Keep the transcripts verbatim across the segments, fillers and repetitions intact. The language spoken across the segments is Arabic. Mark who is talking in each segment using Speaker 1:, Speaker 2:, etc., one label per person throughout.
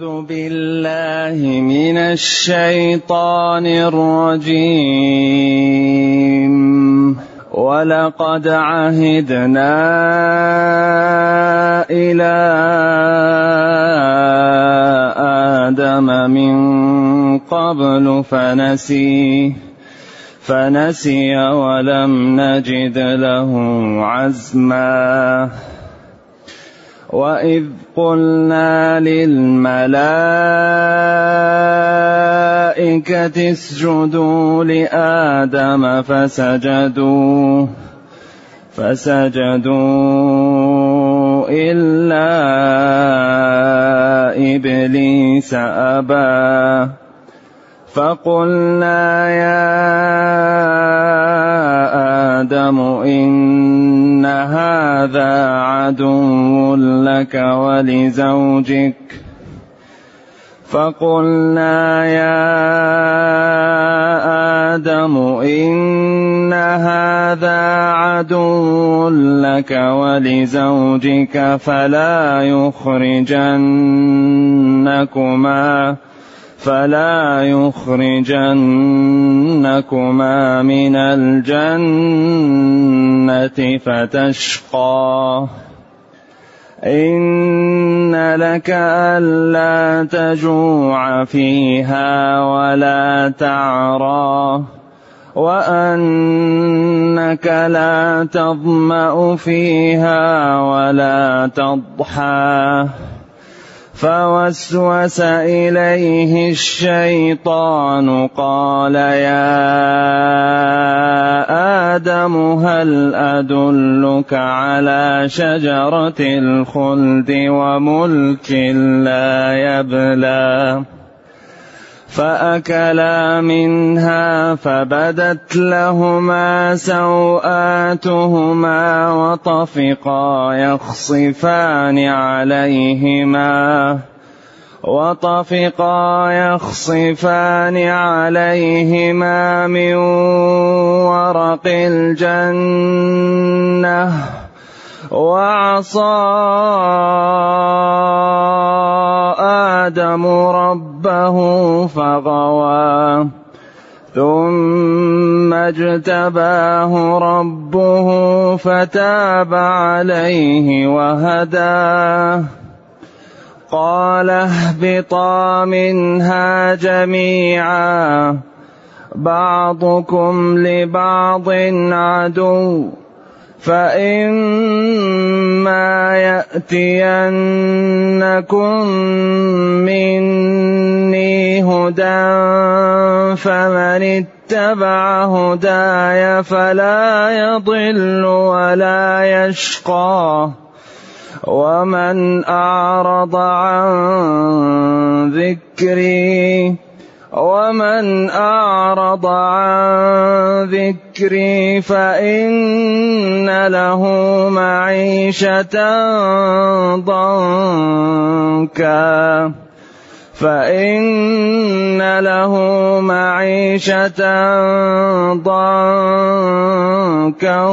Speaker 1: أعوذ بالله من الشيطان الرجيم. ولقد عهدنا إلى آدم من قبل فنسي فنسي ولم نجد له عزما. وإذ قلنا للملائكة اسجدوا لآدم فسجدوا فسجدوا إلا إبليس أبى. فقلنا يا آدم إن هذا عدو لك ولزوجك فقلنا يا آدم إن هذا عدو لك ولزوجك فلا يخرجنكما فلا يخرجنكما من الجنة فتشقى. إن لك ألا تجوع فيها ولا تعرى وأنك لا تظمأ فيها ولا تضحى. فوسوس إليه الشيطان قال يا آدم هل أدلك على شجرة الخلد وملك لا يبلى. فأكلا منها فبدت لهما سوآتهما وطفقا يخصفان عليهما وطفقا يخصفان عليهما من ورق الجنة. وعصى آدم ربه فغوى ثم اجتباه ربه فتاب عليه وهداه. قال اهبطا منها جميعا بعضكم لبعض عدو فإما يأتينكم مني هدى فمن اتبع هداي فلا يضل ولا يشقى. ومن أعرض عن ذكري ومن أعرض عن ذكري فإن له معيشة ضنكا فإن له معيشة ضنكا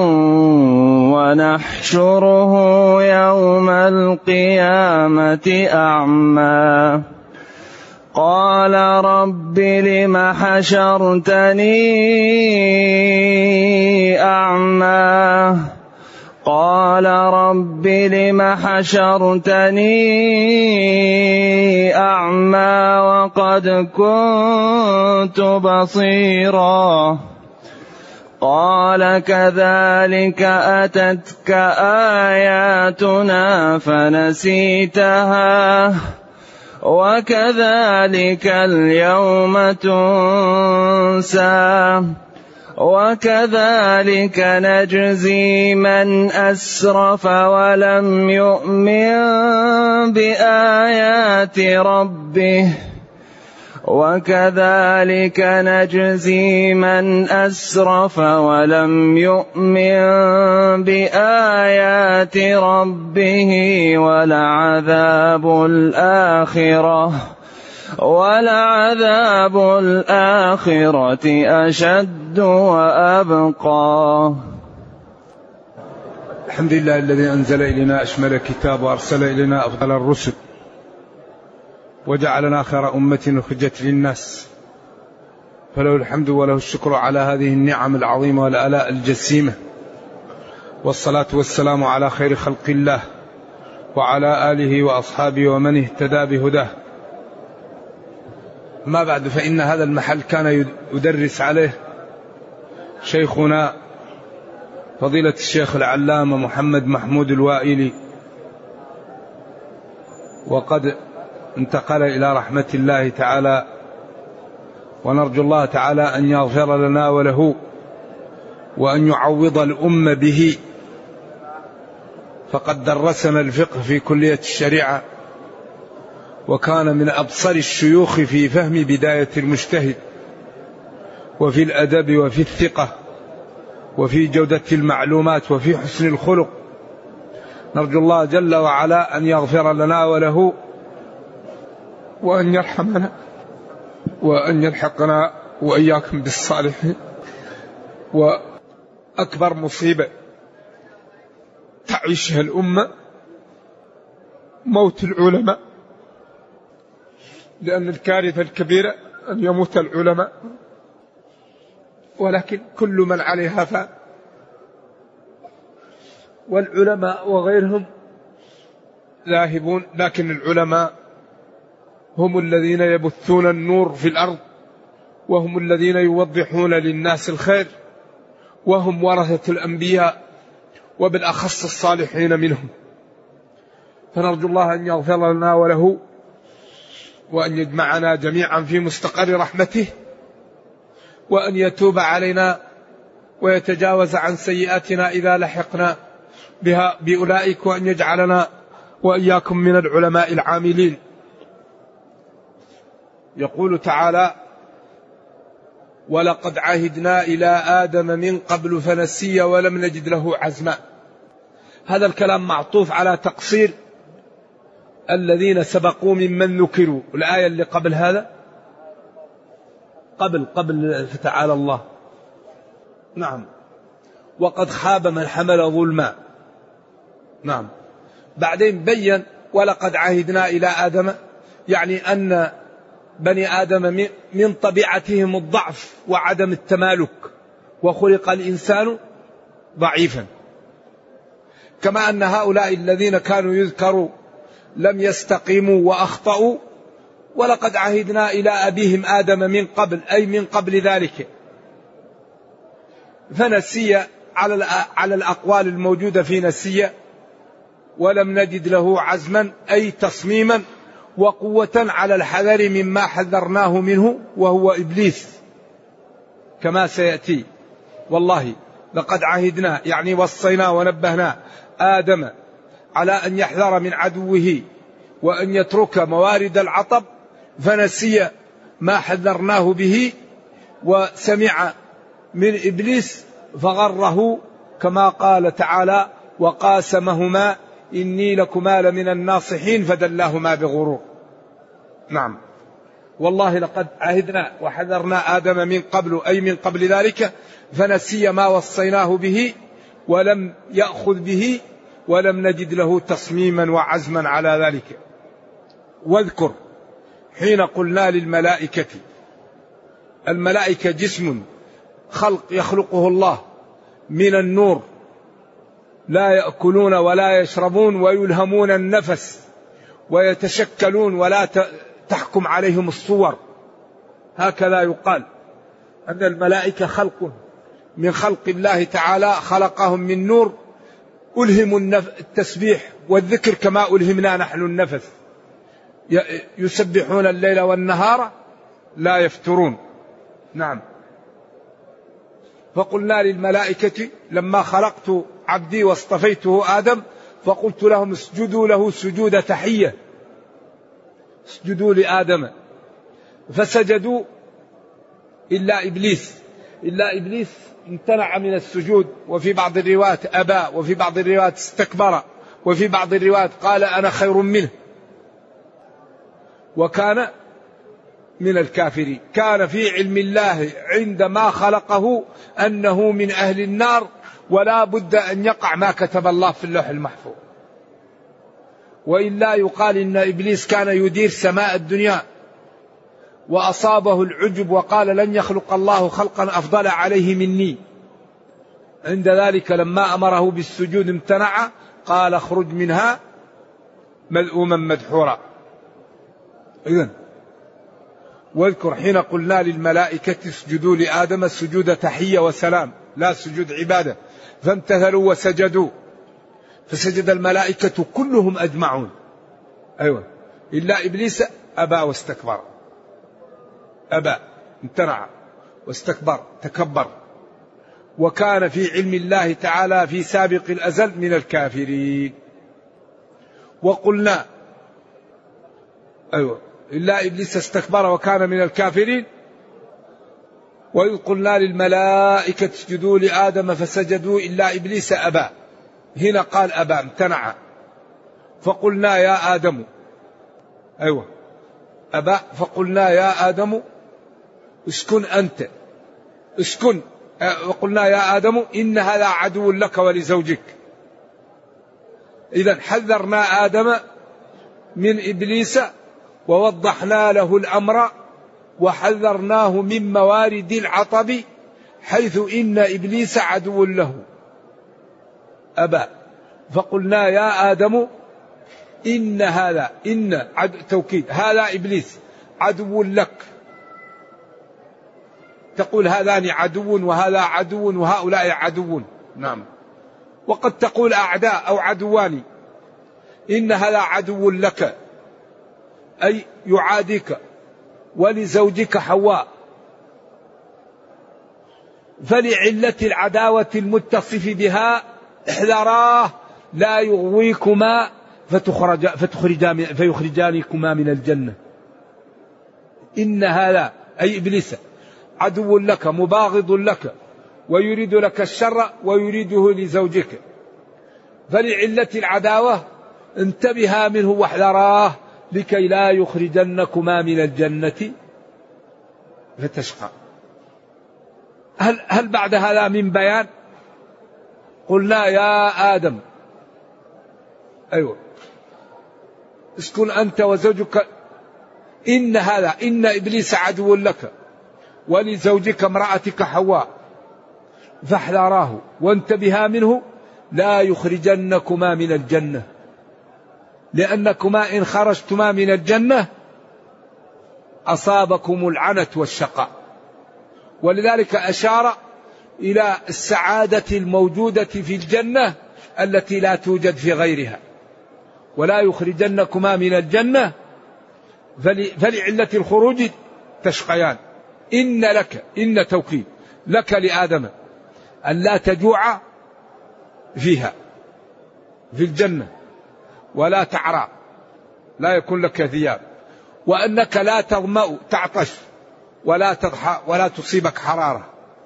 Speaker 1: ونحشره يوم القيامة أعمى. قال رب لم حشرتني أعمى قال رب لم حشرتني أعمى وقد كنت بصيرا. قال كذلك أتتك آياتنا فنسيتها وكذلك اليوم تنسى وكذلك نجزي من أسرف ولم يؤمن بآيات ربه وكذلك نجزي من أسرف ولم يؤمن بآيات ربه ولعذاب الآخرة ولعذاب الآخرة أشد وأبقى.
Speaker 2: الحمد لله الذي أنزل إلينا أشمل الكتاب وأرسل إلينا أفضل الرسل وجعلنا خير أمة أخرجت للناس، فله الحمد وله الشكر على هذه النعم العظيمة والآلاء الجسيمة، والصلاة والسلام على خير خلق الله وعلى آله وأصحابه ومن اهتدى بهداه. ما بعد، فإن هذا المحل كان يدرس عليه شيخنا فضيلة الشيخ العلامة محمد محمود الوائلي، وقد انتقل إلى رحمة الله تعالى، ونرجو الله تعالى أن يغفر لنا وله وأن يعوض الأمة به، فقد درسنا الفقه في كلية الشريعة، وكان من أبصر الشيوخ في فهم بداية المجتهد، وفي الأدب وفي الثقة وفي جودة المعلومات وفي حسن الخلق. نرجو الله جل وعلا أن يغفر لنا وله وأن يرحمنا وأن يلحقنا وإياكم بالصالحين. وأكبر مصيبة تعيشها الأمة موت العلماء، لأن الكارثة الكبيرة أن يموت العلماء، ولكن كل من عليها فان، والعلماء وغيرهم ذاهبون، لكن العلماء هم الذين يبثون النور في الأرض، وهم الذين يوضحون للناس الخير، وهم ورثة الأنبياء وبالأخص الصالحين منهم. فنرجو الله أن يغفر لنا وله وأن يجمعنا جميعا في مستقر رحمته، وأن يتوب علينا ويتجاوز عن سيئاتنا إذا لحقنا بها بأولئك، وأن يجعلنا وإياكم من العلماء العاملين. يقول تعالى: ولقد عهدنا إلى آدم من قبل فنسي ولم نجد له عزما. هذا الكلام معطوف على تقصير الذين سبقوا ممن ذكروا. الآية اللي قبل هذا قبل قبل فتعالى الله، نعم، وقد خاب من حمل ظلما. نعم، بعدين بين ولقد عهدنا إلى آدم، يعني أن بني آدم من طبيعتهم الضعف وعدم التمالك، وخلق الإنسان ضعيفا، كما أن هؤلاء الذين كانوا يذكروا لم يستقيموا وأخطأوا. ولقد عهدنا إلى أبيهم آدم من قبل، أي من قبل ذلك، فنسي على على الأقوال الموجودة في نسي، ولم نجد له عزما أي تصميما وقوة على الحذر مما حذرناه منه، وهو إبليس كما سيأتي. والله لقد عهدنا يعني وصينا ونبهنا آدم على أن يحذر من عدوه وأن يترك موارد العطب، فنسي ما حذرناه به، وسمع من إبليس فغره، كما قال تعالى: وقاسمهما إني لكما لمن الناصحين فدلاهما بغرور. نعم، والله لقد عهدنا وحذرنا آدم من قبل، أي من قبل ذلك، فنسي ما وصيناه به ولم يأخذ به، ولم نجد له تصميما وعزما على ذلك. واذكر حين قلنا للملائكة، الملائكة جسم خلق يخلقه الله من النور، لا يأكلون ولا يشربون ويلهمون النفس ويتشكلون ولا تحكم عليهم الصور. هكذا يقال أن الملائكة خلق من خلق الله تعالى، خلقهم من نور، ألهموا التسبيح والذكر كما ألهمنا نحن النفس، يسبحون الليل والنهار لا يفترون. نعم، فقلنا للملائكة لما خلقت عبدي واصطفيته آدم، فقلت لهم اسجدوا له سجود تحية، اسجدوا لآدم، فسجدوا إلا إبليس. إلا إبليس امتنع من السجود، وفي بعض الروايات أبى، وفي بعض الروايات استكبر، وفي بعض الروايات قال أنا خير منه، وكان من الكافرين. كان في علم الله عندما خلقه أنه من أهل النار، ولا بد أن يقع ما كتب الله في اللوح المحفوظ. وإلا يقال إن إبليس كان يدير سماء الدنيا وأصابه العجب وقال لن يخلق الله خلقا أفضل عليه مني. عند ذلك لما أمره بالسجود امتنع، قال اخرج منها مذءوما مدحورا. إذن واذكر حين قلنا للملائكة اسجدوا لآدم سجود تحية وسلام لا سجود عبادة، فامتثلوا وسجدوا، فسجد الملائكة كلهم أجمعون. أيوة إلا إبليس أبى واستكبر، أبى امتنع واستكبر تكبر، وكان في علم الله تعالى في سابق الأزل من الكافرين. وقلنا أيوة إلا إبليس استكبر وكان من الكافرين. وإذ قلنا للملائكة اسجدوا لآدم فسجدوا إلا إبليس أبى، هنا قال أبى امتنع. فقلنا يا آدم أيوة أبى، فقلنا يا آدم اسكن أنت اسكن، وقلنا يا آدم إن هذا عدو لك ولزوجك. إذن حذرنا آدم من إبليس ووضحنا له الأمر وحذرناه من موارد العطب حيث إن إبليس عدو له. أبى، فقلنا يا آدم إن هذا إن توكيد هذا إبليس عدو لك. تقول هذان عدو وهذا عدو وهؤلاء عدو، نعم، وقد تقول أعداء أو عدوان. إن هذا عدو لك أي يعاديك ولزوجك حواء، فلعلة العداوة المتصف بها احذراه لا يغويكما فتخرج فتخرجان فيخرجانكما من الجنة. إن هذا أي إبليس عدو لك مباغض لك ويريد لك الشر ويريده لزوجك، فلعلة العداوة انتبها منه واحذراه لكي لا يخرجنكما من الجنة فتشقى. هل, هل بعد هذا من بيان؟ قلنا يا آدم أيوة اسكن أنت وزوجك إن هذا إن إبليس عدو لك ولزوجك امرأتك حواء فاحذراه وانتبها منه لا يخرجنكما من الجنة، لأنكما إن خرجتما من الجنة أصابكم العنة والشقاء. ولذلك أشار إلى السعادة الموجودة في الجنة التي لا توجد في غيرها. ولا يخرجنكما من الجنة فلعلة الخروج تشقيان. إن لك إن توكيد لك لآدم أن لا تجوع فيها في الجنة ولا تعرى لا يكون لك ثياب، وأنك لا تظمأ تعطش ولا تضحى ولا تصيبك حرارة.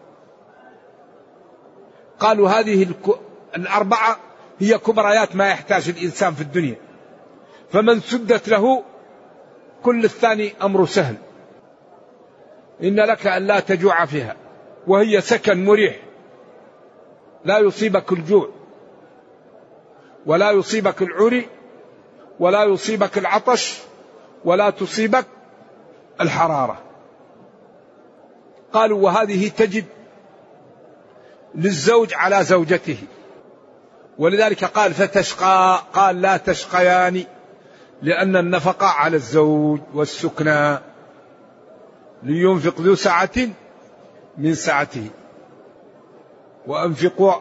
Speaker 2: قالوا هذه الأربعة هي كبريات ما يحتاج الإنسان في الدنيا، فمن سدت له كل الثاني أمر سهل. إن لك أن لا تجوع فيها وهي سكن مريح، لا يصيبك الجوع ولا يصيبك العري ولا يصيبك العطش ولا تصيبك الحرارة. قالوا وهذه تجب للزوج على زوجته، ولذلك قال فتشقى، قال لا تشقيان، لأن النفقة على الزوج والسكنى. لينفق ذو سعة من سعته وأنفقوا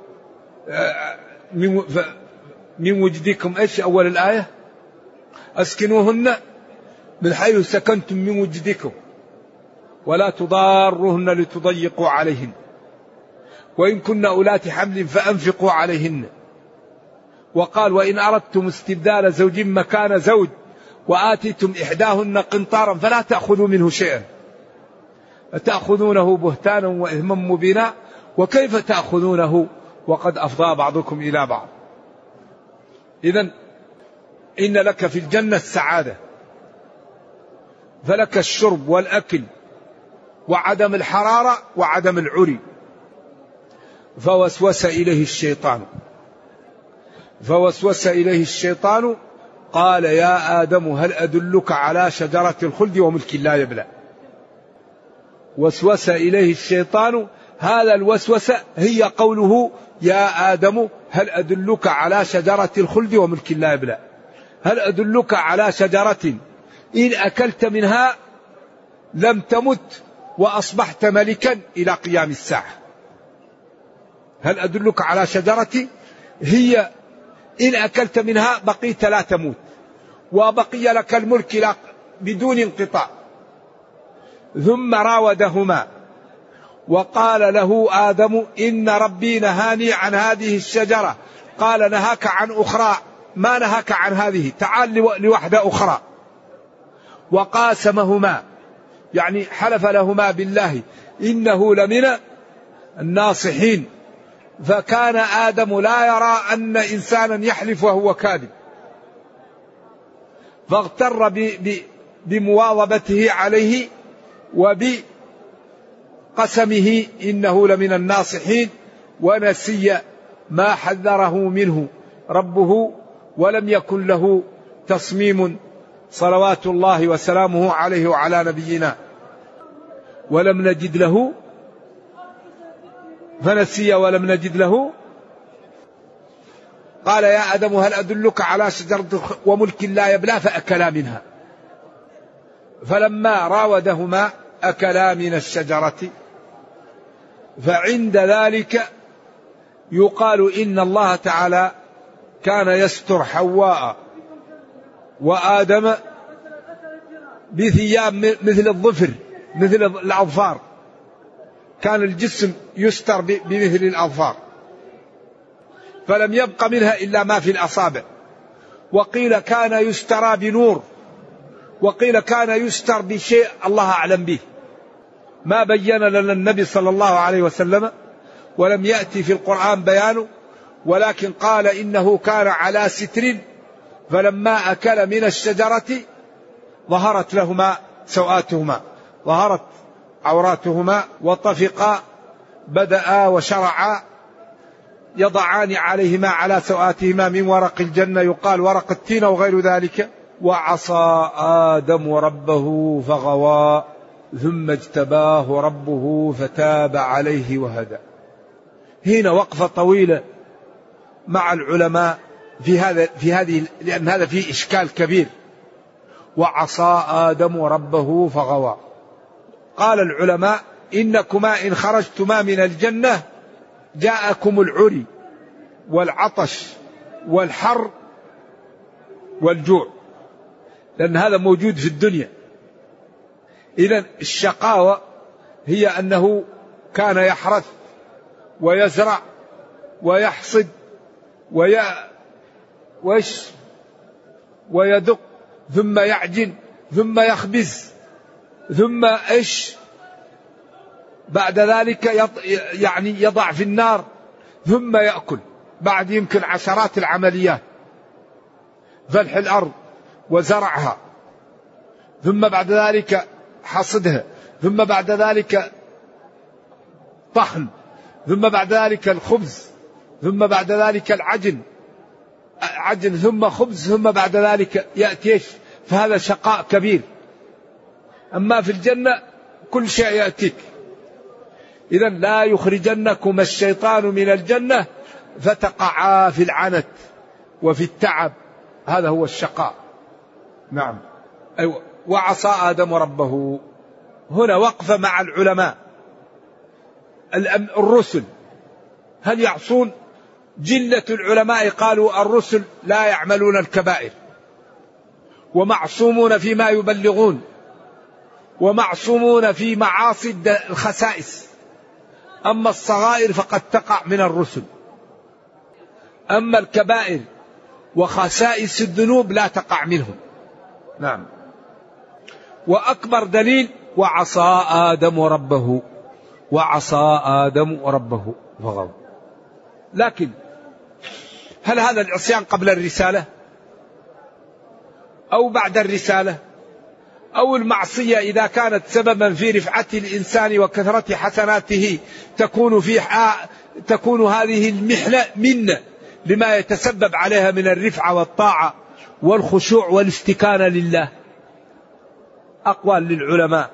Speaker 2: من وجدكم. إيش أول الآية؟ أسكنوهن من حيث سكنتم من وجدكم ولا تضاروهن لتضيقوا عليهن وإن كن أولات حمل فأنفقوا عليهن. وقال وإن أردتم استبدال زوج مكان زوج وآتيتم إحداهن قنطارا فلا تأخذوا منه شيئا أتأخذونه بهتانا وإثما مبينا وكيف تأخذونه وقد أفضى بعضكم إلى بعض. إذن إن لك في الجنة السعادة، فلك الشرب والأكل وعدم الحرارة وعدم العري. فوسوس إليه الشيطان فوسوس إليه الشيطان قال يا آدم هل أدلك على شجرة الخلد وملك لا يبلى. وسوس إليه الشيطان، هذا الوسوسة هي قوله يا آدم هل أدلك على شجرة الخلد وملك لا يبلى. هل أدلك على شجرة إن أكلت منها لم تمت وأصبحت ملكا إلى قيام الساعة. هل أدلك على شجرة هي إن أكلت منها بقيت لا تموت وبقي لك الملك بدون انقطاع. ثم راودهما وقال له آدم إن ربي نهاني عن هذه الشجرة. قال نهاك عن أخرى، ما نهاك عن هذه، تعال لوحدة أخرى. وقاسمهما يعني حلف لهما بالله إنه لمن الناصحين. فكان آدم لا يرى أن إنسانا يحلف وهو كاذب، فاغتر بمواظبته عليه وبقسمه إنه لمن الناصحين، ونسي ما حذره منه ربه ولم يكن له تصميم صلوات الله وسلامه عليه وعلى نبينا. ولم نجد له فنسي ولم نجد له. قال يا آدم هل أدلك على شجرة وملك لا يبلى فأكلا منها. فلما راودهما أكلا من الشجرة. فعند ذلك يقال إن الله تعالى كان يستر حواء وآدم بثياب مثل الظفر مثل الأظفار، كان الجسم يستر بمثل الأظفار، فلم يبق منها إلا ما في الأصابع. وقيل كان يسترى بنور، وقيل كان يستر بشيء الله أعلم به، ما بين لنا النبي صلى الله عليه وسلم ولم يأتي في القرآن بيانه، ولكن قال إنه كان على ستر، فلما أكل من الشجرة ظهرت لهما سوآتهما، ظهرت عوراتهما، وطفقا بدأ وشرعا يضعان عليهما على سوآتهما من ورق الجنة، يقال ورق التين وغير ذلك. وعصى آدم ربه فغوى ثم اجتباه ربه فتاب عليه وهدى. هنا وقفة طويلة مع العلماء في هذا في هذه لأن هذا فيه إشكال كبير. وعصى آدم ربه فغوى. قال العلماء إنكما إن خرجتما من الجنة جاءكم العري والعطش والحر والجوع، لأن هذا موجود في الدنيا. إذن الشقاوة هي أنه كان يحرث ويزرع ويحصد وي... ويش ويدق ثم يعجن ثم يخبز ثم إيش بعد ذلك يض... يعني يضع في النار ثم يأكل بعد يمكن عشرات العمليات، فلح الأرض وزرعها ثم بعد ذلك حصدها ثم بعد ذلك طحن ثم بعد ذلك الخبز ثم بعد ذلك العجن عجن ثم خبز ثم بعد ذلك يأتي. فهذا شقاء كبير. أما في الجنة كل شيء يأتيك. إذن لا يخرجنكم الشيطان من الجنة فتقعا في العنت وفي التعب، هذا هو الشقاء. نعم. أيوة. وعصى آدم ربه. هنا وقفة مع العلماء. الرسل هل يعصون؟ جلة العلماء قالوا الرسل لا يعملون الكبائر ومعصومون فيما يبلغون ومعصومون في معاصي الخسائس، أما الصغائر فقد تقع من الرسل، أما الكبائر وخسائس الذنوب لا تقع منهم. نعم. وأكبر دليل وعصى آدم ربه، وعصى آدم ربه فغوى. لكن هل هذا العصيان قبل الرسالة أو بعد الرسالة؟ أو المعصية إذا كانت سببا في رفعة الإنسان وكثرة حسناته تكون في تكون هذه المحنة منة لما يتسبب عليها من الرفعة والطاعة والخشوع والاستكانة لله. أقوال للعلماء،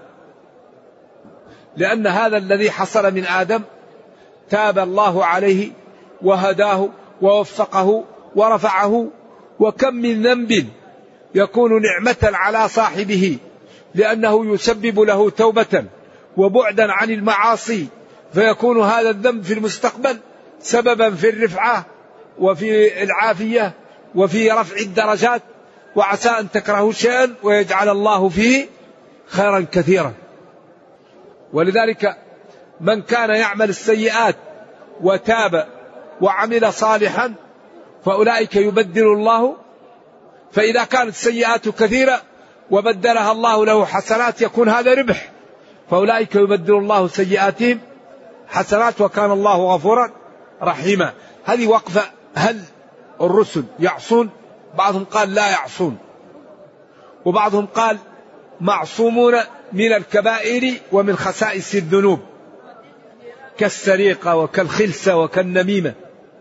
Speaker 2: لأن هذا الذي حصل من آدم تاب الله عليه وهداه ووفقه ورفعه. وكم من ذنب يكون نعمة على صاحبه لأنه يسبب له توبة وبعدا عن المعاصي، فيكون هذا الذنب في المستقبل سببا في الرفعة وفي العافية وفي رفع الدرجات. وعسى أن تكرهوا شيئا ويجعل الله فيه خيرا كثيرا. ولذلك من كان يعمل السيئات وتاب وعمل صالحا فأولئك يبدل الله، فإذا كانت السيئات كثيرة وبدلها الله له حسنات يكون هذا ربح، فأولئك يبدل الله سيئاتهم حسنات وكان الله غفورا رحيما. هذه وقفة. هل الرسل يعصون؟ بعضهم قال لا يعصون، وبعضهم قال معصومون من الكبائر ومن خسائس الذنوب كالسرقة وكالخلسة وكالنميمة.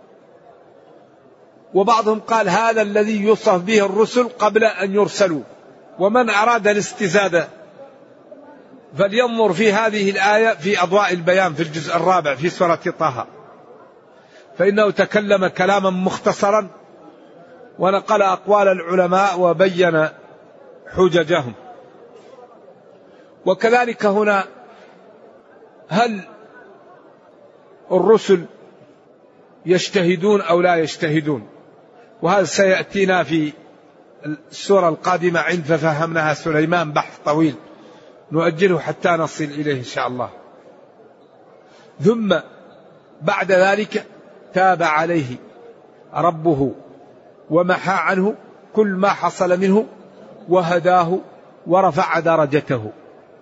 Speaker 2: وبعضهم قال هذا الذي يوصف به الرسل قبل أن يرسلوا. ومن أراد الاستزادة فلينظر في هذه الآية في أضواء البيان في الجزء الرابع في سورة طه، فإنه تكلم كلاما مختصرا ونقل أقوال العلماء وبين حججهم. وكذلك هنا، هل الرسل يجتهدون أو لا يجتهدون؟ وهذا سيأتينا في السورة القادمة عند ففهمناها سليمان بحث طويل نؤجله حتى نصل إليه إن شاء الله. ثم بعد ذلك تاب عليه ربه ومحى عنه كل ما حصل منه وهداه ورفع درجته.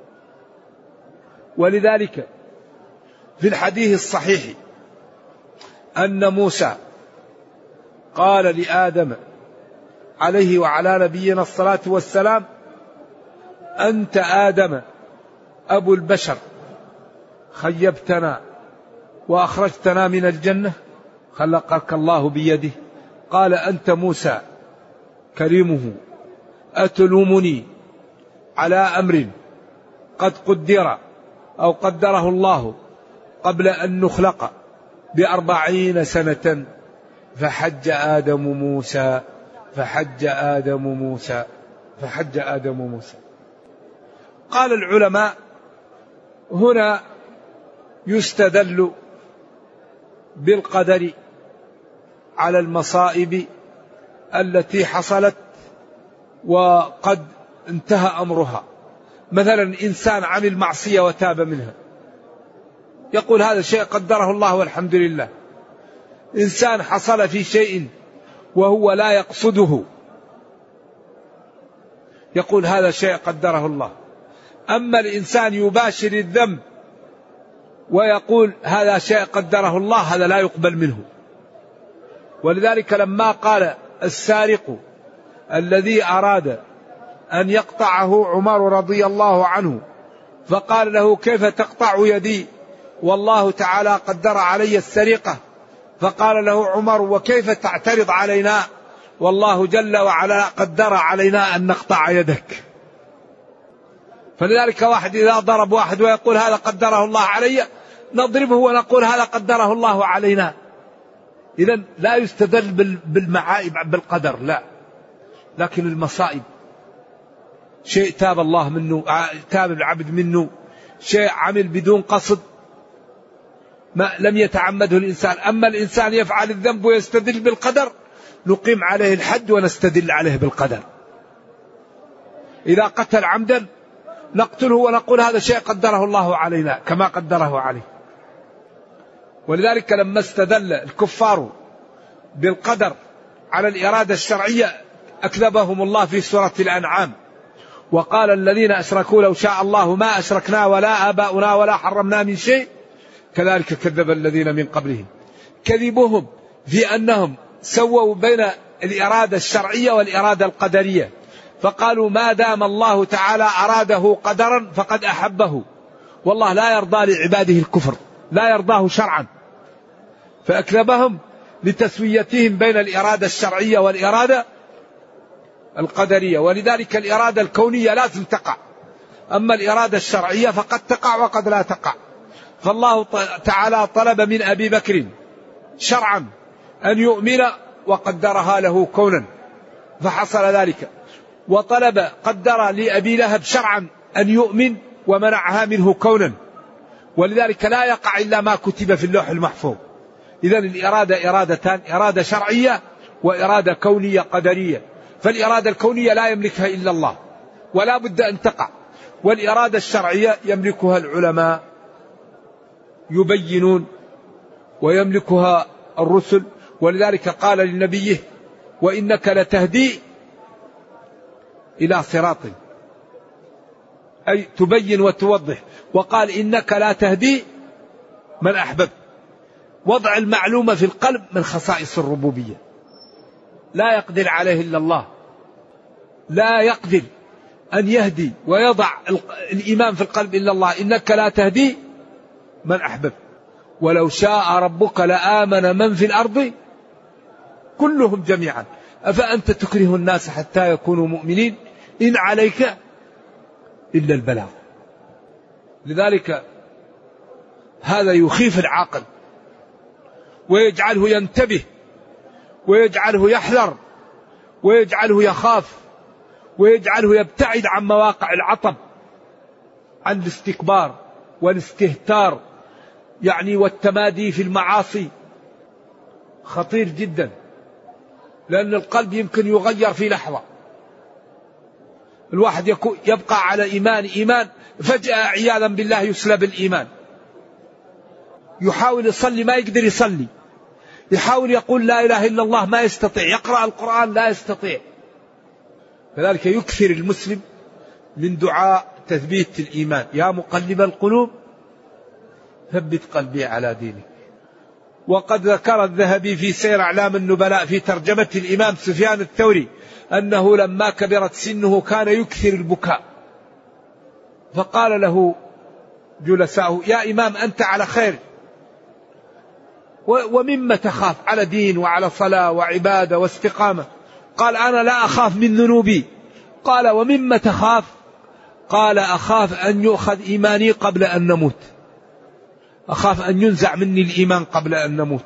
Speaker 2: ولذلك في الحديث الصحيح أن موسى قال لآدم عليه وعلى نبينا الصلاة والسلام: أنت آدم أبو البشر، خيبتنا وأخرجتنا من الجنة، خلقك الله بيده. قال: أنت موسى كريمه، أتلومني على أمر قد قدر أو قدره الله قبل أن نخلق بأربعين سنة؟ فحج آدم موسى فحج آدم موسى فحج آدم موسى. قال العلماء: هنا يستدل بالقدر على المصائب التي حصلت وقد انتهى أمرها. مثلا إنسان عمل معصية وتاب منها، يقول هذا شيء قدره الله والحمد لله. إنسان حصل في شيء وهو لا يقصده، يقول هذا شيء قدره الله. أما الإنسان يباشر الذنب ويقول هذا شيء قدره الله، هذا لا يقبل منه. ولذلك لما قال السارق الذي أراد أن يقطعه عمر رضي الله عنه، فقال له: كيف تقطع يدي والله تعالى قدر علي السرقة؟ فقال له عمر: وكيف تعترض علينا والله جل وعلا قدر علينا أن نقطع يدك؟ فلذلك واحد إذا ضرب واحد ويقول هذا قدره الله علي، نضربه ونقول هذا قدره الله علينا. إذن لا يستدل بالمعائب بالقدر، لا، لكن المصائب شيء تاب الله منه، تاب العبد منه، شيء عمل بدون قصد ما لم يتعمده الإنسان. أما الإنسان يفعل الذنب ويستدل بالقدر، نقيم عليه الحد ونستدل عليه بالقدر. إذا قتل عمدا نقتله ونقول هذا شيء قدره الله علينا كما قدره عليه. ولذلك لما استدل الكفار بالقدر على الإرادة الشرعية أكذبهم الله في سورة الأنعام: وقال الذين أشركوا لو شاء الله ما أشركنا ولا آباؤنا ولا حرمنا من شيء كذلك كذب الذين من قبلهم. كذبهم في أنهم سووا بين الإرادة الشرعية والإرادة القدرية، فقالوا ما دام الله تعالى أراده قدرا فقد أحبه، والله لا يرضى لعباده الكفر، لا يرضاه شرعا. فأكذبهم لتسويتهم بين الإرادة الشرعية والإرادة القدرية. ولذلك الإرادة الكونية لازم تقع، أما الإرادة الشرعية فقد تقع وقد لا تقع. فالله تعالى طلب من أبي بكر شرعا أن يؤمن وقدرها له كونا فحصل ذلك، وطلب قدر لأبي لهب شرعا أن يؤمن ومنعها منه كونا، ولذلك لا يقع إلا ما كتب في اللوح المحفوظ. إذن الإرادة إرادتان، إرادة شرعية وإرادة كونية قدرية. فالإرادة الكونية لا يملكها إلا الله ولا بد أن تقع، والإرادة الشرعية يملكها العلماء يبينون ويملكها الرسل. ولذلك قال لنبيه وإنك لتهدي إلى صراط، أي تبين وتوضح. وقال إنك لا تهدي من أحببت. وضع المعلومة في القلب من خصائص الربوبية، لا يقدر عليه إلا الله، لا يقدر أن يهدي ويضع الإيمان في القلب إلا الله. إنك لا تهدي من أحببت ولو شاء ربك لآمن من في الأرض كلهم جميعا أفأنت تكره الناس حتى يكونوا مؤمنين إن عليك إلا البلاغ. لذلك هذا يخيف العاقل ويجعله ينتبه ويجعله يحذر ويجعله يخاف ويجعله يبتعد عن مواقع العطب، عن الاستكبار والاستهتار يعني والتمادي في المعاصي. خطير جدا، لأن القلب يمكن يغير في لحظة. الواحد يبقى على إيمان إيمان فجأة عياذا بالله يسلب الإيمان. يحاول يصلي ما يقدر يصلي، يحاول يقول لا إله إلا الله ما يستطيع، يقرأ القرآن لا يستطيع. لذلك يكثر المسلم من دعاء تثبيت الإيمان، يا مقلب القلوب ثبت قلبي على دينك. وقد ذكر الذهبي في سير أعلام النبلاء في ترجمة الإمام سفيان الثوري أنه لما كبرت سنه كان يكثر البكاء، فقال له جلساؤه يا إمام أنت على خير ومما تخاف؟ على دين وعلى صلاة وعبادة واستقامة. قال أنا لا أخاف من ذنوبي. قال ومما تخاف؟ قال أخاف أن يؤخذ إيماني قبل أن نموت، أخاف أن ينزع مني الإيمان قبل أن نموت.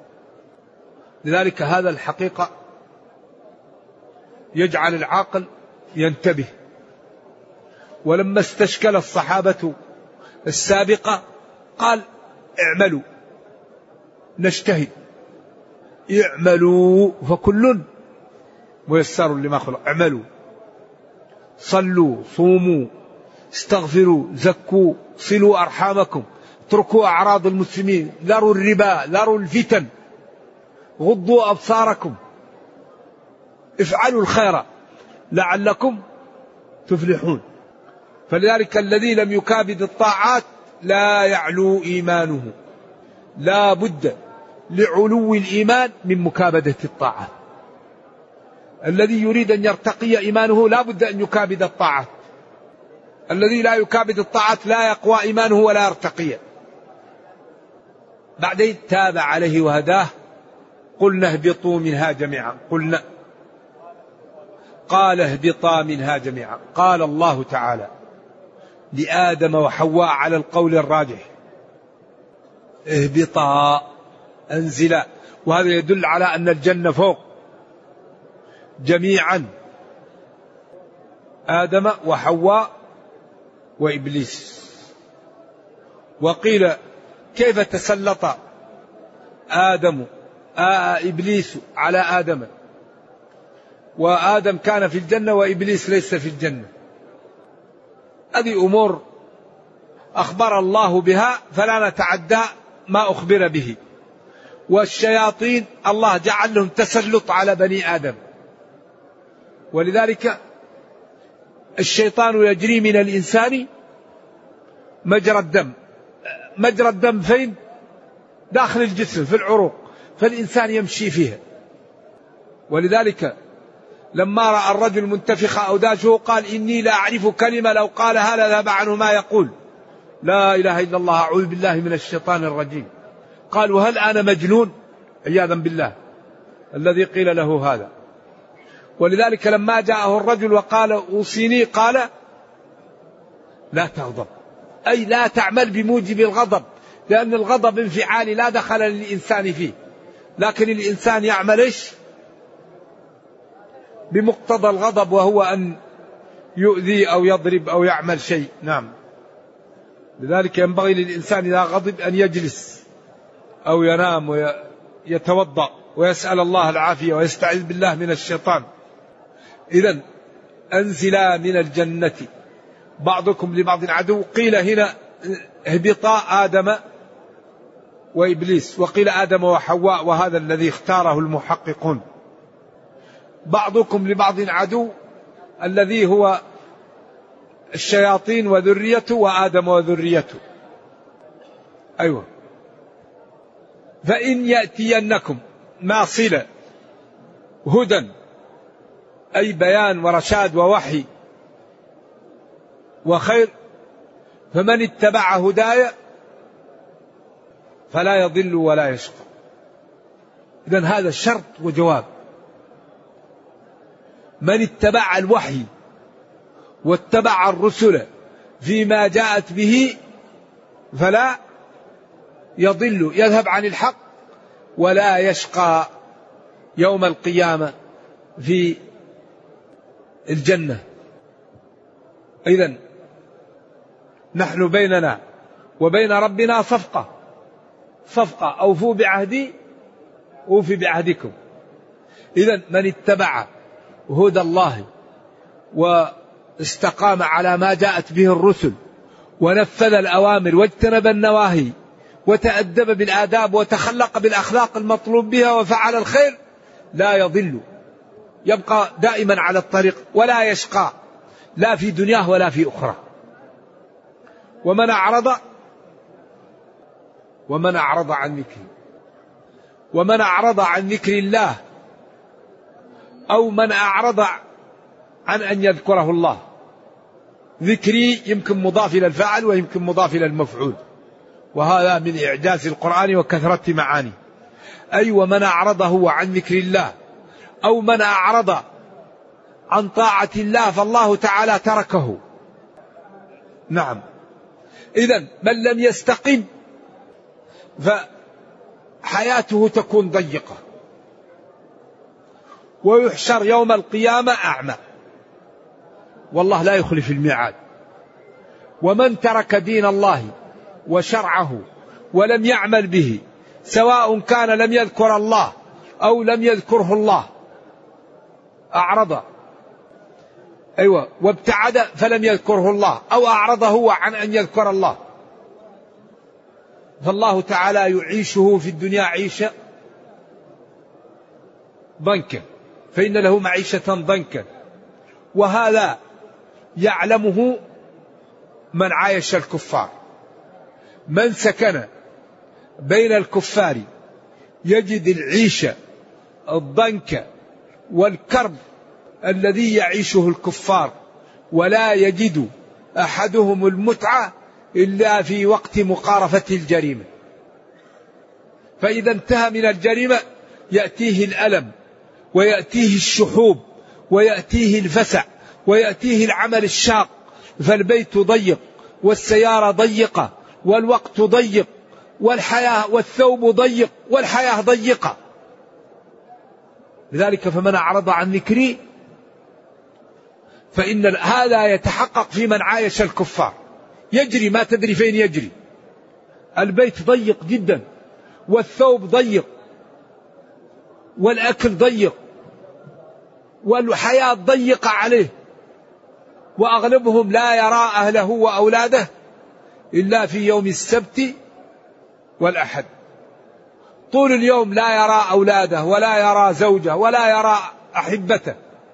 Speaker 2: لذلك هذا الحقيقة يجعل العاقل ينتبه. ولما استشكل الصحابة السابقة قال اعملوا نجتهد، اعملوا فكل ميسر لما خلق. اعملوا، صلوا، صوموا، استغفروا، زكوا، صلوا أرحامكم، اتركوا أعراض المسلمين، ذروا الربا، ذروا الفتن، غضوا أبصاركم، افعلوا الخير لعلكم تفلحون. فلذلك الذي لم يكابد الطاعات لا يعلو إيمانه، لا بد لعلو الإيمان من مكابدة الطاعات. الذي يريد أن يرتقي إيمانه لا بد أن يكابد الطاعات. الذي لا يكابد الطاعات لا يقوى إيمانه ولا يرتقي. بعدين تاب عليه وهداه. قلنا اهبطوا منها جميعا، قلنا قال اهبطا منها جميعا. قال الله تعالى لآدم وحواء على القول الراجح اهبطا انزلا، وهذا يدل على أن الجنة فوق جميعا، آدم وحواء وإبليس. وقيل كيف تسلط آدم آه إبليس على آدم، وآدم كان في الجنة وإبليس ليس في الجنة. هذه أمور أخبر الله بها فلا نتعدى ما أخبر به. والشياطين الله جعل لهم تسلط على بني آدم، ولذلك الشيطان يجري من الإنسان مجرى الدم. مجرى الدم فين؟ داخل الجسم في العروق، فالإنسان يمشي فيها. ولذلك لما رأى الرجل منتفخ أوداجه قال إني لا أعرف كلمة لو قالها لذهب عنه ما يقول، لا إله إلا الله أعوذ بالله من الشيطان الرجيم. قالوا هل أنا مجنون؟ عياذا بالله الذي قيل له هذا. ولذلك لما جاءه الرجل وقال أوصيني قال لا تغضب، أي لا تعمل بموجب الغضب، لأن الغضب انفعالي لا دخل للإنسان فيه، لكن الإنسان يعمل إيش؟ بمقتضى الغضب، وهو أن يؤذي أو يضرب أو يعمل شيء. نعم. لذلك ينبغي للإنسان إذا غضب أن يجلس أو ينام ويتوضأ ويسأل الله العافية ويستعيذ بالله من الشيطان. إذن أنزلا من الجنة بعضكم لبعض عدو، قيل هنا اهبطا آدم وإبليس، وقيل آدم وحواء، وهذا الذي اختاره المحققون. بعضكم لبعض عدو الذي هو الشياطين وذريته وآدم وذريته. أيوة. فإن يأتينكم ما صلة هدى، أي بيان ورشاد ووحي وخير، فمن اتبع هدايا فلا يضل ولا يشقى. إذن هذا شرط وجواب. من اتبع الوحي واتبع الرسل فيما جاءت به فلا يضل، يذهب عن الحق، ولا يشقى يوم القيامة في الجنة. إذن نحن بيننا وبين ربنا صفقة، صفقة أوفوا بعهدي أوفي بعهدكم. إذن من اتبع هدى الله واستقام على ما جاءت به الرسل ونفذ الأوامر واجتنب النواهي وتأدب بالآداب وتخلق بالأخلاق المطلوب بها وفعل الخير، لا يضل، يبقى دائما على الطريق، ولا يشقى لا في دنياه ولا في أخرى. ومن أعرض ومن أعرض عن ذكري ومن أعرض عن ذكر الله، أو من أعرض عن أن يذكره الله. ذكري يمكن مضاف إلى الفاعل ويمكن مضاف إلى المفعول، وهذا من إعجاز القرآن وكثرة معاني. أي ومن أعرض هو عن ذكر الله، أو من أعرض عن طاعة الله فالله تعالى تركه. نعم. إذن من لم يستقم فحياته تكون ضيقة، ويحشر يوم القيامة أعمى، والله لا يخلف الميعاد. ومن ترك دين الله وشرعه ولم يعمل به، سواء كان لم يذكر الله أو لم يذكره الله، أعرض أيوة وابتعد فلم يذكره الله، أو أعرض هو عن أن يذكر الله، فالله تعالى يعيشه في الدنيا عيشة ضنكا، فإن له معيشة ضنكا. وهذا يعلمه من عايش الكفار. من سكن بين الكفار يجد العيشة الضنك والكرب الذي يعيشه الكفار، ولا يجد أحدهم المتعة إلا في وقت مقارفة الجريمة. فإذا انتهى من الجريمة يأتيه الألم ويأتيه الشحوب ويأتيه الفسع ويأتيه العمل الشاق، فالبيت ضيق والسيارة ضيقة والوقت ضيق والحياة والثوب ضيق والحياة ضيقة. لذلك فمن أعرض عن ذكري فإن هذا يتحقق في من عايش الكفار، يجري ما تدري فين يجري، البيت ضيق جدا والثوب ضيق والأكل ضيق والحياة ضيقة عليه، وأغلبهم لا يرى أهله وأولاده إلا في يوم السبت والأحد. طول اليوم لا يرى أولاده ولا يرى زوجه ولا يرى أحبته،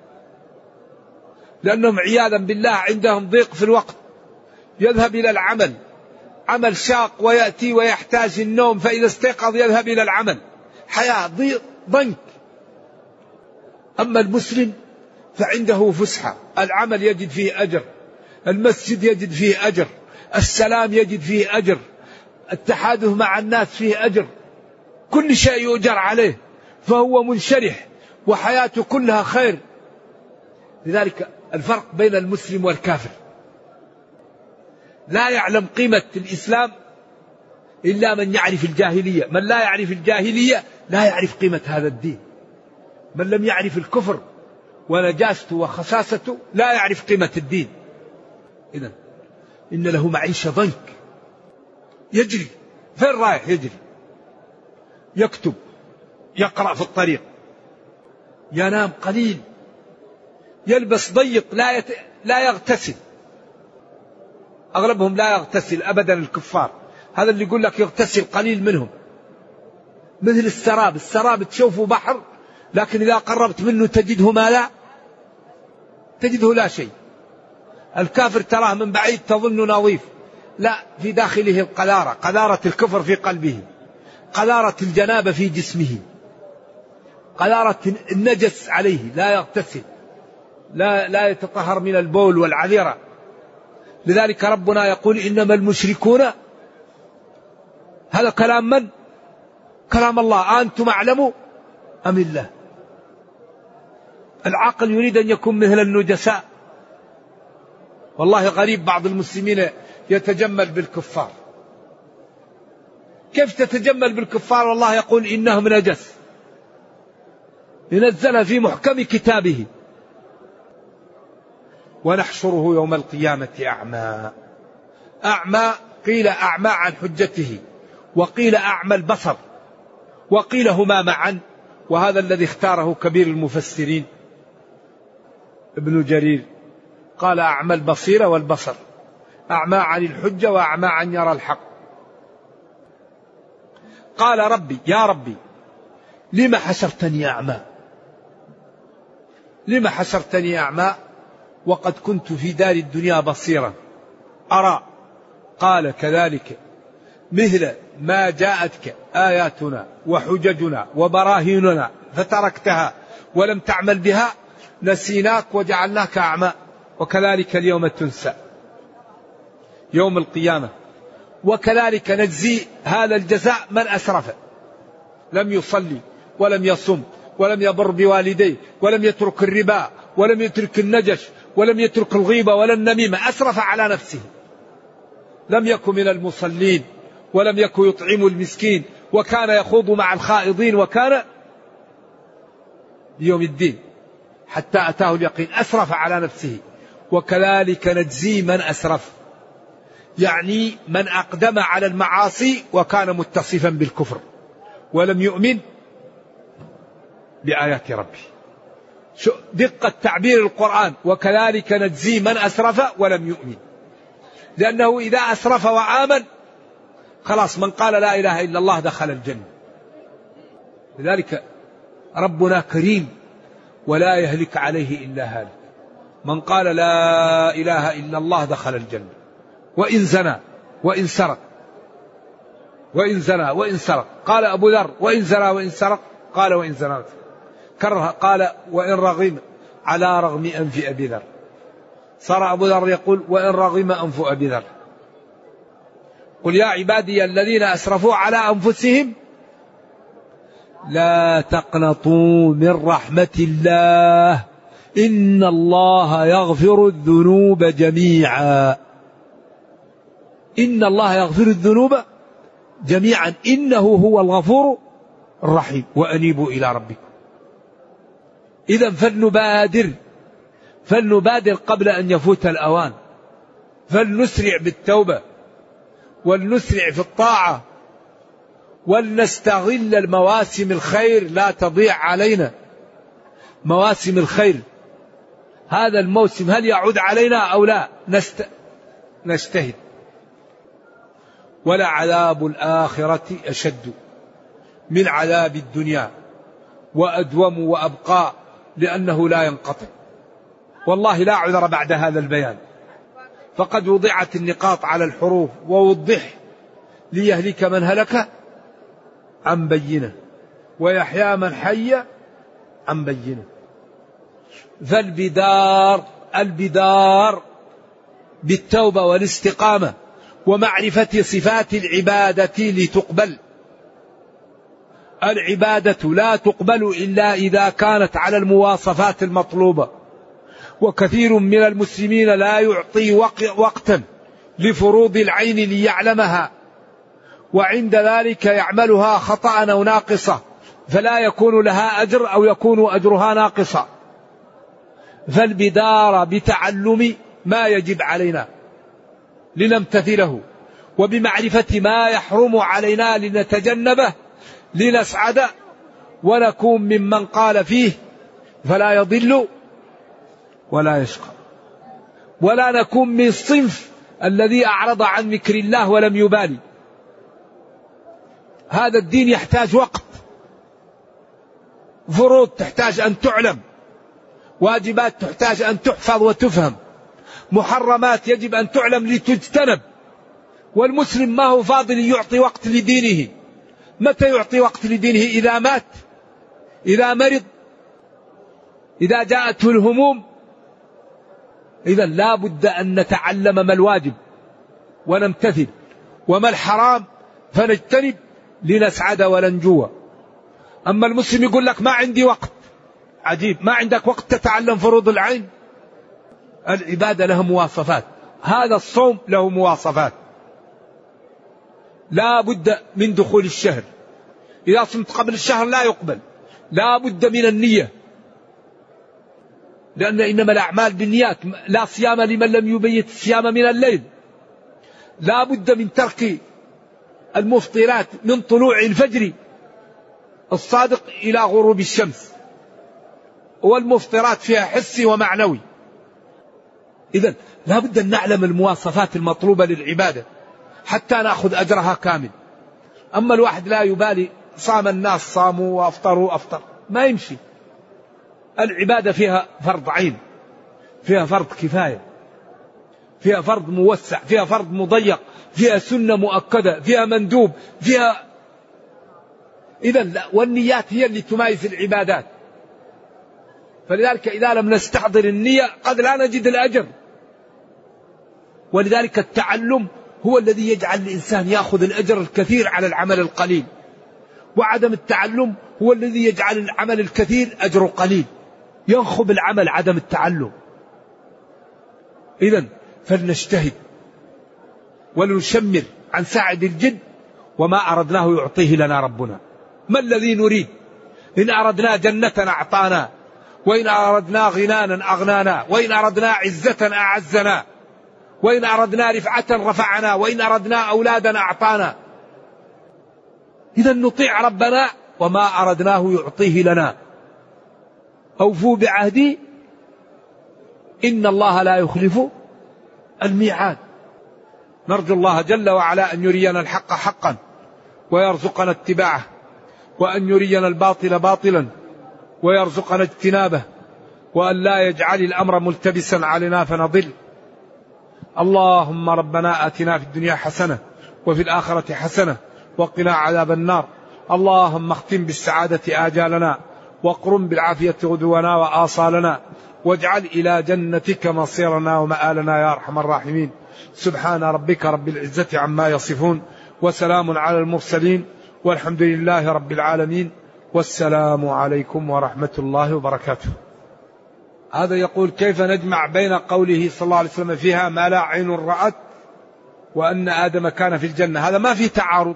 Speaker 2: لأنهم عياذا بالله عندهم ضيق في الوقت. يذهب إلى العمل، عمل شاق ويأتي ويحتاج النوم، فإذا استيقظ يذهب إلى العمل، حياة ضنك. أما المسلم فعنده فسحة، العمل يجد فيه أجر، المسجد يجد فيه أجر، السلام يجد فيه أجر، التحادث مع الناس فيه أجر، كل شيء يؤجر عليه، فهو منشرح وحياته كلها خير لذلك الفرق بين المسلم والكافر، لا يعلم قيمة الإسلام إلا من يعرف الجاهلية، من لا يعرف الجاهلية لا يعرف قيمة هذا الدين، من لم يعرف الكفر ونجاسته وخساسته لا يعرف قيمة الدين. إذن إن له معيشة ضنك، يجري فين رايح؟ يجري، يكتب، يقرأ في الطريق، ينام قليل، يلبس ضيق، لا يت... لا يغتسل، أغلبهم لا يغتسل أبدا الكفار. هذا اللي يقول لك يغتسل قليل منهم، مثل السراب، السراب تشوفه بحر لكن إذا قربت منه تجده ما لا تجده لا شيء. الكافر تراه من بعيد تظنه نظيف، لا، في داخله القذارة، قذارة الكفر في قلبه، قذارة الجنابة في جسمه، قذارة النجس عليه، لا يغتسل، لا, لا يتطهر من البول والعذرة. لذلك ربنا يقول إنما المشركون، هذا كلام من؟ كلام الله. أنتم أعلم أم الله؟ العقل يريد أن يكون مثل النجساء. والله غريب بعض المسلمين يتجمل بالكفار. كيف تتجمل بالكفار والله يقول إنهم نجس؟ ينزل في محكم كتابه ونحشره يوم القيامة أعمى. أعمى قيل أعمى عن حجته، وقيل أعمى البصر، وقيل هما معا، وهذا الذي اختاره كبير المفسرين ابن جرير، قال أعمى البصيرة والبصر، أعمى عن الحجة وأعمى عن يرى الحق. قال ربي يا ربي لما حشرتني أعمى، لما حشرتني أعمى وقد كنت في دار الدنيا بصيرا أرى. قال كذلك مثل ما جاءتك آياتنا وحججنا وبراهيننا فتركتها ولم تعمل بها نسيناك وجعلناك أعمى وكذلك اليوم تنسى يوم القيامة. وكذلك نجزي هذا الجزاء من أسرف، لم يصلي ولم يصم ولم يبر بوالديه ولم يترك الربا ولم يترك النجش ولم يترك الغيبة ولا النميمة، أسرف على نفسه، لم يكن من المصلين ولم يكن يطعم المسكين وكان يخوض مع الخائضين وكان يوم الدين حتى أتاه اليقين، أسرف على نفسه. وكذلك نجزي من أسرف، يعني من أقدم على المعاصي وكان متصفا بالكفر ولم يؤمن بآيات ربه. دقة تعبير القرآن، وكذلك نجزي من أسرف ولم يؤمن، لأنه إذا أسرف وآمن خلاص من قال لا إله إلا الله دخل الجنة. لذلك ربنا كريم ولا يهلك عليه إلا هالك، من قال لا إله إلا الله دخل الجنة، وإن زنى وإن سرق، وإن زنى وإن سرق. قال أبو ذر وإن زنى وإن سرق، قال وإن زنى كره، قال وإن رغم على رغم أنف أبي ذر. صار أبو ذر يقول وإن رغم أنف أبي ذر. قل يا عبادي الذين أسرفوا على أنفسهم لا تقنطوا من رحمة الله إن الله يغفر الذنوب جميعا. إن الله يغفر الذنوب جميعا إنه هو الغفور الرحيم وأنيبوا إلى ربكم. إذا فلنبادر فلنبادر قبل أن يفوت الأوان، فلنسرع بالتوبة ولنسرع في الطاعة ولنستغل المواسم الخير لا تضيع علينا. مواسم الخير هذا الموسم هل يعود علينا أو لا؟ نست... نجتهد. ولعذاب الآخرة أشد من عذاب الدنيا وأدوم وأبقى لأنه لا ينقطع. والله لا عذر بعد هذا البيان، فقد وضعت النقاط على الحروف ووضح ليهلك من هلك عن بينه ويحيى من حي عن بينه. فالبدار البدار بالتوبة والاستقامة ومعرفة صفات العبادة لتقبل. العبادة لا تقبل إلا إذا كانت على المواصفات المطلوبة، وكثير من المسلمين لا يعطي وقتا لفروض العين ليعلمها، وعند ذلك يعملها خطأ أو ناقصة، فلا يكون لها أجر أو يكون أجرها ناقصا. فالبدار بتعلم ما يجب علينا لنمتثله، وبمعرفة ما يحرم علينا لنتجنبه، لنسعد ونكون ممن قال فيه فلا يضل ولا يشقى، ولا نكون من الصنف الذي أعرض عن ذكر الله ولم يبالي. هذا الدين يحتاج وقت، فروض تحتاج أن تعلم، واجبات تحتاج أن تحفظ وتفهم، محرمات يجب أن تعلم لتجتنب. والمسلم ما هو فاضل يعطي وقت لدينه. متى يعطي وقت لدينه؟ إذا مات، إذا مرض، إذا جاءته الهموم. إذا لا بد أن نتعلم ما الواجب ونمتثل، وما الحرام فنجتنب لنسعد ولنجوى. أما المسلم يقول لك ما عندي وقت، عجيب، ما عندك وقت تتعلم فروض العين؟ العبادة لها مواصفات، هذا الصوم له مواصفات. لا بد من دخول الشهر، إذا صمت قبل الشهر لا يقبل. لا بد من النية، لأن إنما الأعمال بالنيات. لا صيام لمن لم يبيت الصيام من الليل. لا بد من ترك المفطرات من طلوع الفجر الصادق إلى غروب الشمس، والمفطرات فيها حسي ومعنوي. إذن لا بد أن نعلم المواصفات المطلوبة للعبادة حتى نأخذ أجرها كامل. أما الواحد لا يبالي، صام الناس صاموا وأفطروا أفطر، ما يمشي. العبادة فيها فرض عين، فيها فرض كفاية، فيها فرض موسع، فيها فرض مضيق، فيها سنة مؤكدة، فيها مندوب، فيها. إذن والنيات هي اللي تميز العبادات. فلذلك إذا لم نستحضر النية قد لا نجد الأجر. ولذلك التعلم هو الذي يجعل الإنسان يأخذ الأجر الكثير على العمل القليل، وعدم التعلم هو الذي يجعل العمل الكثير أجر قليل. ينخب العمل عدم التعلم. إذن فلنجتهد ولنشمر عن ساعد الجد، وما أردناه يعطيه لنا ربنا. ما الذي نريد؟ إن أردنا جنة أعطانا، وإن أردنا غنانا أغنانا، وإن أردنا عزة أعزنا، وإن أردنا رفعة رفعنا، وإن أردنا أولادا أعطانا. إذا نطيع ربنا وما أردناه يعطيه لنا. أوفوا بعهدي إن الله لا يخلف الميعاد. نرجو الله جل وعلا أن يرينا الحق حقا ويرزقنا اتباعه، وأن يرينا الباطل باطلا ويرزقنا اجتنابه، وأن لا يجعل الأمر ملتبسا علينا فنضل. اللهم ربنا آتنا في الدنيا حسنة وفي الآخرة حسنة وقنا عذاب النار. اللهم اختم بالسعادة آجالنا، واقرم بالعافية غدونا وآصالنا، واجعل إلى جنتك مصيرنا ومآلنا يا أرحم الراحمين. سبحان ربك رب العزة عما يصفون، وسلام على المرسلين، والحمد لله رب العالمين، والسلام عليكم ورحمة الله وبركاته. هذا يقول: كيف نجمع بين قوله صلى الله عليه وسلم فيها ما لا عين رأت وأن آدم كان في الجنة؟ هذا ما في تعارض.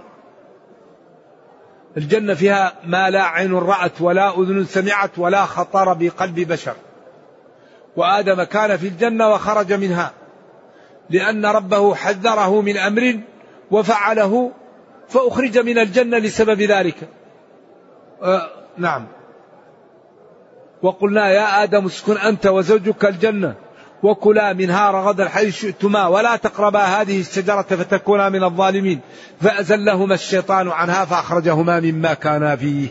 Speaker 2: الجنة فيها ما لا عين رأت ولا أذن سمعت ولا خطر بقلب بشر، وآدم كان في الجنة وخرج منها لأن ربه حذره من أمر وفعله فأخرج من الجنة لسبب ذلك. آه نعم. وقلنا يا آدم اسكن أنت وزوجك الجنة وكلا منها رغدا حيث شئتما ولا تقربا هذه الشجرة فتكونا من الظالمين، فأزلهما الشيطان عنها فأخرجهما مما كانا فيه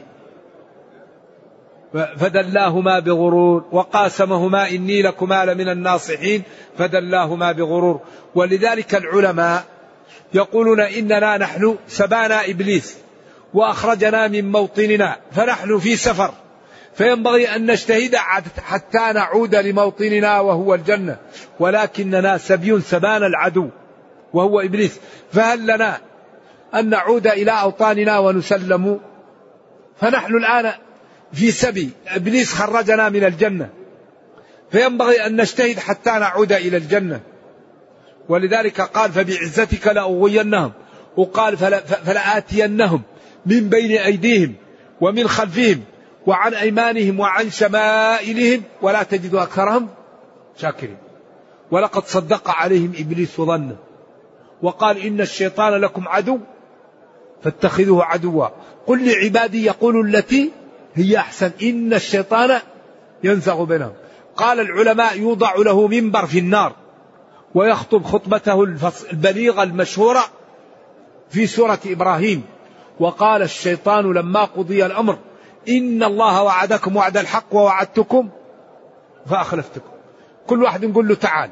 Speaker 2: فدلاهما بغرور وقاسمهما إني لكما لمن الناصحين فدلاهما بغرور. ولذلك العلماء يقولون إننا نحن سبانا إبليس وأخرجنا من موطننا، فنحن في سفر، فينبغي أن نجتهد حتى نعود لموطننا وهو الجنة، ولكننا سبي سبان العدو وهو إبليس، فهل لنا أن نعود إلى أوطاننا ونسلم؟ فنحن الآن في سبي، إبليس خرجنا من الجنة، فينبغي أن نجتهد حتى نعود إلى الجنة. ولذلك قال فبعزتك لأغوينهم، وقال فلآتينهم من بين أيديهم ومن خلفهم وعن أيمانهم وعن شمائلهم ولا تجد أكثرهم شاكرين. ولقد صدق عليهم إبليس ظنه وقال إن الشيطان لكم عدو فاتخذوه عدوا قل لعبادي يقولوا التي هي أحسن إن الشيطان ينزغ بينهم. قال العلماء يوضع له منبر في النار ويخطب خطبته البليغة المشهورة في سورة إبراهيم. وقال الشيطان لما قضي الأمر إن الله وعدكم وعد الحق ووعدتكم فأخلفتكم. كل واحد نقول له تعال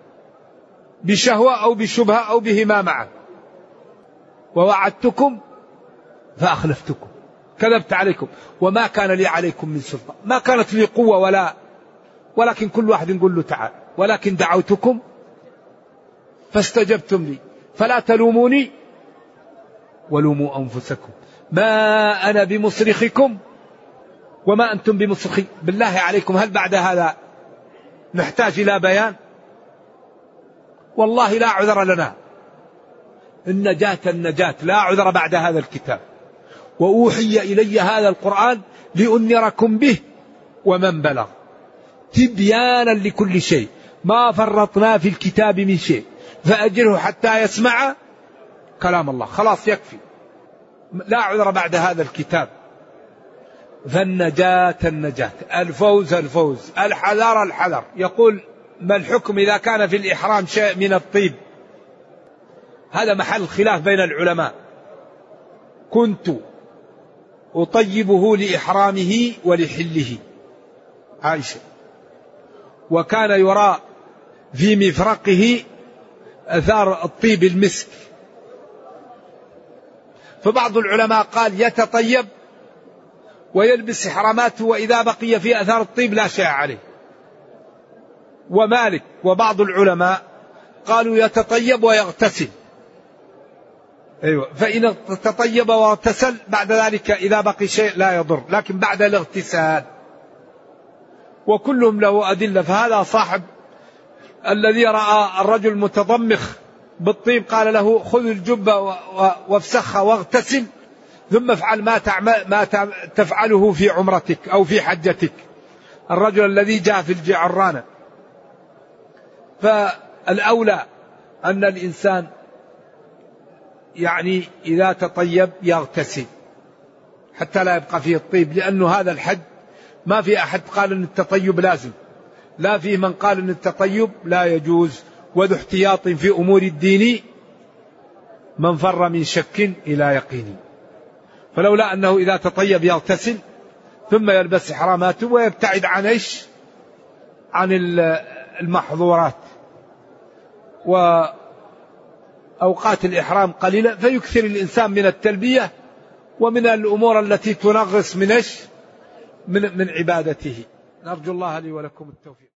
Speaker 2: بشهوة أو بشبهة أو بهما معا، ووعدتكم فأخلفتكم كذبت عليكم وما كان لي عليكم من سلطان، ما كانت لي قوة ولا، ولكن كل واحد نقول له تعال، ولكن دعوتكم فاستجبتم لي فلا تلوموني ولوموا أنفسكم ما أنا بمصرخكم وما أنتم بمصرخي. بالله عليكم هل بعد هذا نحتاج إلى بيان؟ والله لا عذر لنا، النجاة النجاة لا عذر بعد هذا الكتاب. وأوحي إلي هذا القرآن لأنذركم به ومن بلغ تبيانا لكل شيء ما فرطنا في الكتاب من شيء فأجره حتى يسمع كلام الله. خلاص يكفي، لا عذر بعد هذا الكتاب. فالنجاة النجاة، الفوز الفوز، الحذر الحذر. يقول ما الحكم إذا كان في الإحرام شيء من الطيب؟ هذا محل خلاف بين العلماء. كنت أطيبه لإحرامه ولحله عائشة، وكان يرى في مفرقه أثار الطيب المسك. فبعض العلماء قال يتطيب ويلبس إحراماته وإذا بقي في أثار الطيب لا شيء عليه. ومالك وبعض العلماء قالوا يتطيب ويغتسل. أيوة، فإن تطيب واغتسل بعد ذلك إذا بقي شيء لا يضر، لكن بعد الاغتسال. وكلهم له أدلة. فهذا صاحب الذي رأى الرجل متضمخ بالطيب قال له خذ الجبة وافسخها واغتسل ثم افعل ما, ما تفعله في عمرتك أو في حجتك. الرجل الذي جاء في الجعرانة. فالأولى أن الإنسان يعني إذا تطيب يغتسل حتى لا يبقى فيه الطيب، لأنه هذا الحج ما في أحد قال أن التطيب لازم، لا فيه من قال أن التطيب لا يجوز. وذو احتياط في أمور الدين من فر من شك إلى يقين. فلولا أنه إذا تطيب يغتسل ثم يلبس إحراماته ويبتعد عن إيش؟ عن المحظورات وأوقات الإحرام قليلة، فيكثر الإنسان من التلبية ومن الأمور التي تنغص من إيش؟ من, من عبادته. نرجو الله لي ولكم التوفيق.